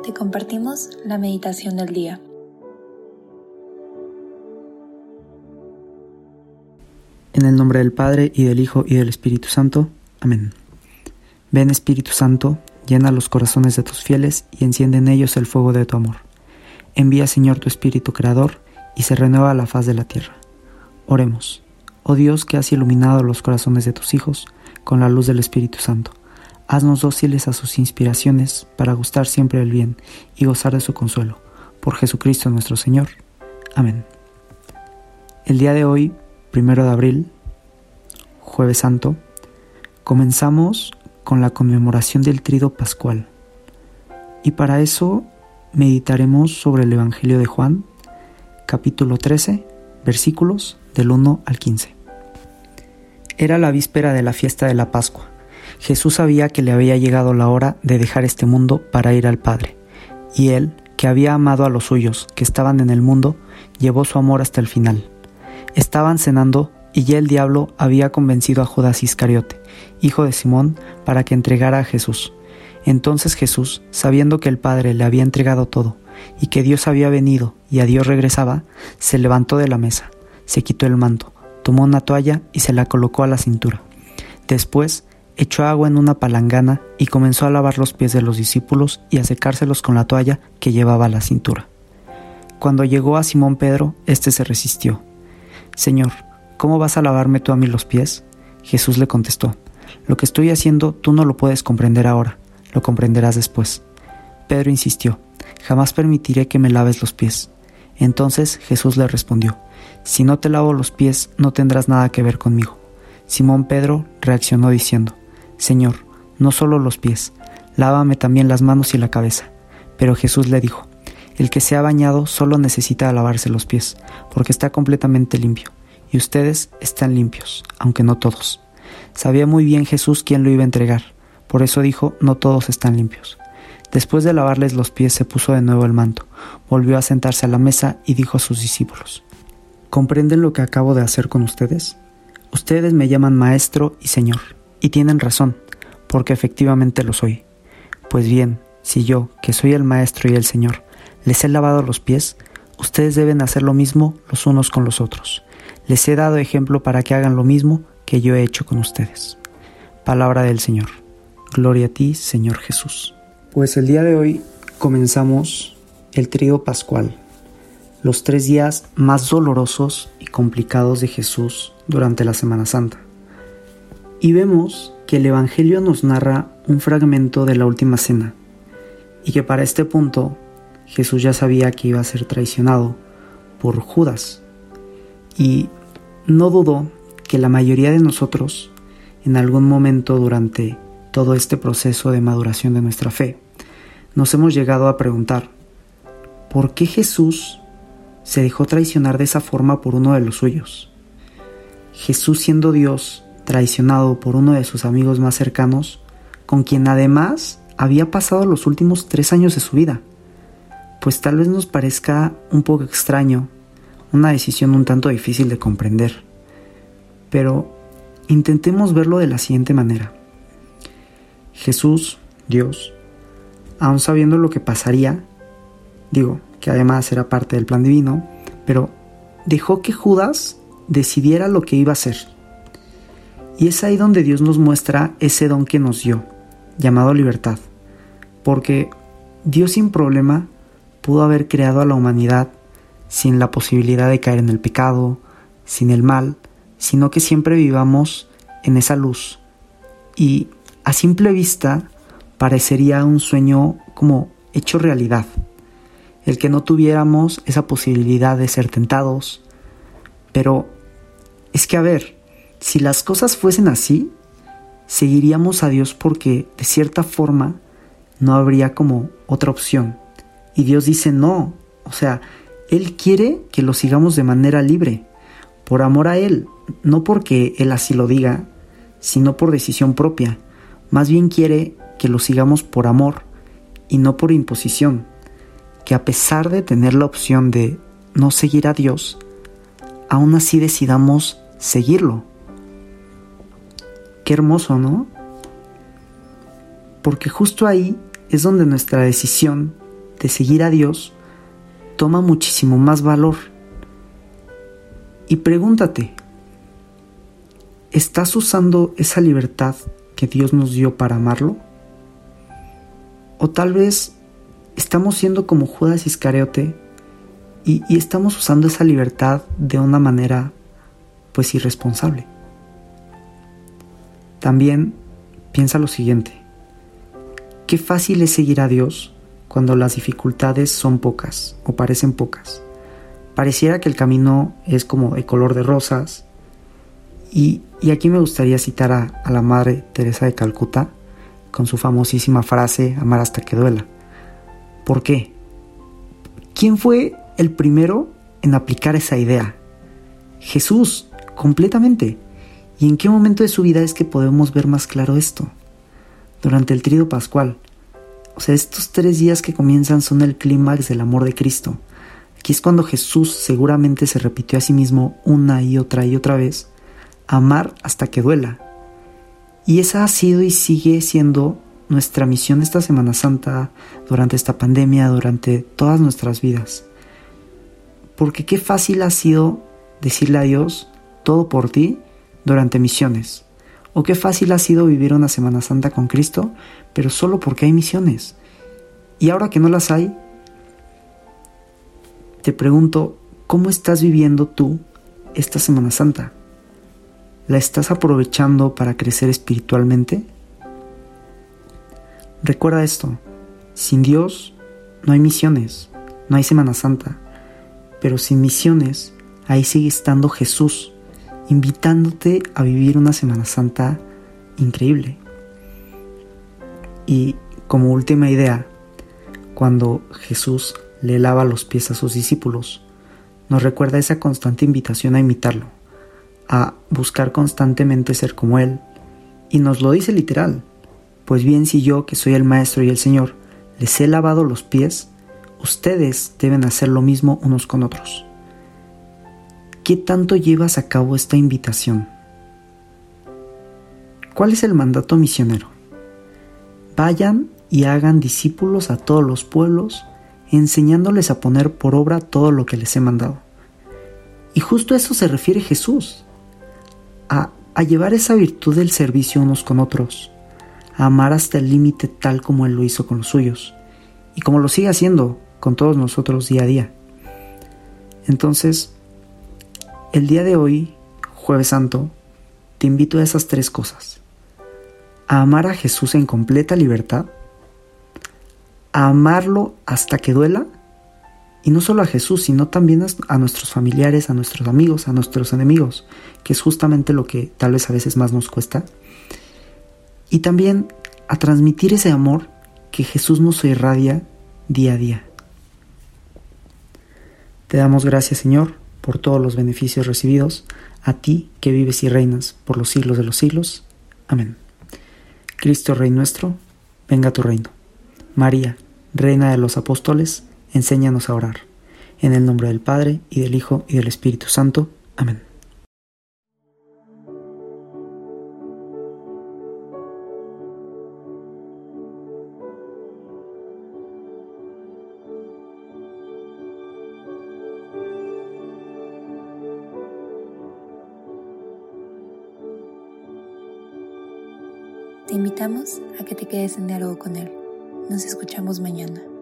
te compartimos la meditación del día. En el nombre del Padre, y del Hijo, y del Espíritu Santo. Amén. Ven, Espíritu Santo, llena los corazones de tus fieles y enciende en ellos el fuego de tu amor. Envía, Señor, tu Espíritu Creador, y se renueva la faz de la tierra. Oremos. Oh Dios, que has iluminado los corazones de tus hijos con la luz del Espíritu Santo, haznos dóciles a sus inspiraciones para gustar siempre del bien y gozar de su consuelo. Por Jesucristo nuestro Señor. Amén. El día de hoy, 1 de abril, Jueves Santo, comenzamos con la conmemoración del Tríodo Pascual. Y para eso meditaremos sobre el Evangelio de Juan, capítulo 13, versículos del 1 al 15. Era la víspera de la fiesta de la Pascua. Jesús sabía que le había llegado la hora de dejar este mundo para ir al Padre. Y él, que había amado a los suyos que estaban en el mundo, llevó su amor hasta el final. Estaban cenando y ya el diablo había convencido a Judas Iscariote, hijo de Simón, para que entregara a Jesús. Entonces Jesús, sabiendo que el Padre le había entregado todo y que Dios había venido y a Dios regresaba, se levantó de la mesa, se quitó el manto, tomó una toalla y se la colocó a la cintura. Después echó agua en una palangana y comenzó a lavar los pies de los discípulos y a secárselos con la toalla que llevaba a la cintura. Cuando llegó a Simón Pedro, éste se resistió. «Señor, ¿cómo vas a lavarme tú a mí los pies?». Jesús le contestó: «Lo que estoy haciendo tú no lo puedes comprender ahora, lo comprenderás después». Pedro insistió: «Jamás permitiré que me laves los pies». Entonces Jesús le respondió: «Si no te lavo los pies, no tendrás nada que ver conmigo». Simón Pedro reaccionó diciendo: «Señor, no solo los pies, lávame también las manos y la cabeza». Pero Jesús le dijo: «El que se ha bañado solo necesita lavarse los pies, porque está completamente limpio, y ustedes están limpios, aunque no todos». Sabía muy bien Jesús quién lo iba a entregar, por eso dijo: «No todos están limpios». Después de lavarles los pies se puso de nuevo el manto, volvió a sentarse a la mesa y dijo a sus discípulos: «¿Comprenden lo que acabo de hacer con ustedes? Ustedes me llaman Maestro y Señor, y tienen razón, porque efectivamente lo soy. Pues bien, si yo, que soy el Maestro y el Señor, les he lavado los pies, ustedes deben hacer lo mismo los unos con los otros. Les he dado ejemplo para que hagan lo mismo que yo he hecho con ustedes». Palabra del Señor. Gloria a ti, Señor Jesús. Pues el día de hoy comenzamos el Tríodo Pascual, los 3 días más dolorosos y complicados de Jesús durante la Semana Santa. Y vemos que el Evangelio nos narra un fragmento de la última cena, y que para este punto Jesús ya sabía que iba a ser traicionado por Judas. Y no dudo que la mayoría de nosotros, en algún momento durante todo este proceso de maduración de nuestra fe, nos hemos llegado a preguntar: ¿por qué Jesús se dejó traicionar de esa forma por uno de los suyos? Jesús, siendo Dios, traicionado por uno de sus amigos más cercanos, con quien además había pasado los últimos 3 años de su vida. Pues tal vez nos parezca un poco extraño, una decisión un tanto difícil de comprender. Pero intentemos verlo de la siguiente manera. Jesús, Dios, aun sabiendo lo que pasaría, digo que además era parte del plan divino, pero dejó que Judas decidiera lo que iba a hacer. Y es ahí donde Dios nos muestra ese don que nos dio, llamado libertad. Porque Dios sin problema pudo haber creado a la humanidad sin la posibilidad de caer en el pecado, sin el mal, sino que siempre vivamos en esa luz. Y a simple vista parecería un sueño como hecho realidad, el que no tuviéramos esa posibilidad de ser tentados. Pero es que, a ver, si las cosas fuesen así, seguiríamos a Dios porque de cierta forma no habría como otra opción. Y Dios dice no, o sea, Él quiere que lo sigamos de manera libre, por amor a Él, no porque Él así lo diga, sino por decisión propia. Más bien quiere que lo sigamos por amor y no por imposición, que a pesar de tener la opción de no seguir a Dios, aún así decidamos seguirlo. Qué hermoso, ¿no? Porque justo ahí es donde nuestra decisión de seguir a Dios toma muchísimo más valor. Y pregúntate, ¿estás usando esa libertad que Dios nos dio para amarlo? O tal vez estamos siendo como Judas Iscariote y estamos usando esa libertad de una manera pues irresponsable. También piensa lo siguiente: qué fácil es seguir a Dios cuando las dificultades son pocas o parecen pocas. Pareciera que el camino es como de color de rosas. Y aquí me gustaría citar a la Madre Teresa de Calcuta con su famosísima frase, amar hasta que duela. ¿Por qué? ¿Quién fue el primero en aplicar esa idea? Jesús, completamente. ¿Y en qué momento de su vida es que podemos ver más claro esto? Durante el Tríodo Pascual. O sea, estos 3 días que comienzan son el clímax del amor de Cristo. Aquí es cuando Jesús seguramente se repitió a sí mismo una y otra vez: amar hasta que duela. Y esa ha sido y sigue siendo nuestra misión esta Semana Santa, durante esta pandemia, durante todas nuestras vidas. Porque qué fácil ha sido decirle a Dios todo por ti durante misiones. O qué fácil ha sido vivir una Semana Santa con Cristo, pero solo porque hay misiones. Y ahora que no las hay, te pregunto, ¿cómo estás viviendo tú esta Semana Santa? ¿La estás aprovechando para crecer espiritualmente? Recuerda esto: sin Dios no hay misiones, no hay Semana Santa, pero sin misiones ahí sigue estando Jesús, invitándote a vivir una Semana Santa increíble. Y como última idea, cuando Jesús le lava los pies a sus discípulos, nos recuerda esa constante invitación a imitarlo, a buscar constantemente ser como Él, y nos lo dice literal: pues bien, si yo, que soy el Maestro y el Señor, les he lavado los pies, ustedes deben hacer lo mismo unos con otros. ¿Qué tanto llevas a cabo esta invitación? ¿Cuál es el mandato misionero? Vayan y hagan discípulos a todos los pueblos, enseñándoles a poner por obra todo lo que les he mandado. Y justo a eso se refiere Jesús, a llevar esa virtud del servicio unos con otros, a amar hasta el límite tal como Él lo hizo con los suyos, y como lo sigue haciendo con todos nosotros día a día. Entonces, el día de hoy, Jueves Santo, te invito a esas 3 cosas: a amar a Jesús en completa libertad, a amarlo hasta que duela, y no solo a Jesús, sino también a nuestros familiares, a nuestros amigos, a nuestros enemigos, que es justamente lo que tal vez a veces más nos cuesta. Y también a transmitir ese amor que Jesús nos irradia día a día. Te damos gracias, Señor, por todos los beneficios recibidos, a ti que vives y reinas por los siglos de los siglos. Amén. Cristo Rey nuestro, venga a tu reino. María, Reina de los Apóstoles, enséñanos a orar. En el nombre del Padre, y del Hijo, y del Espíritu Santo. Amén. Te invitamos a que te quedes en diálogo con Él. Nos escuchamos mañana.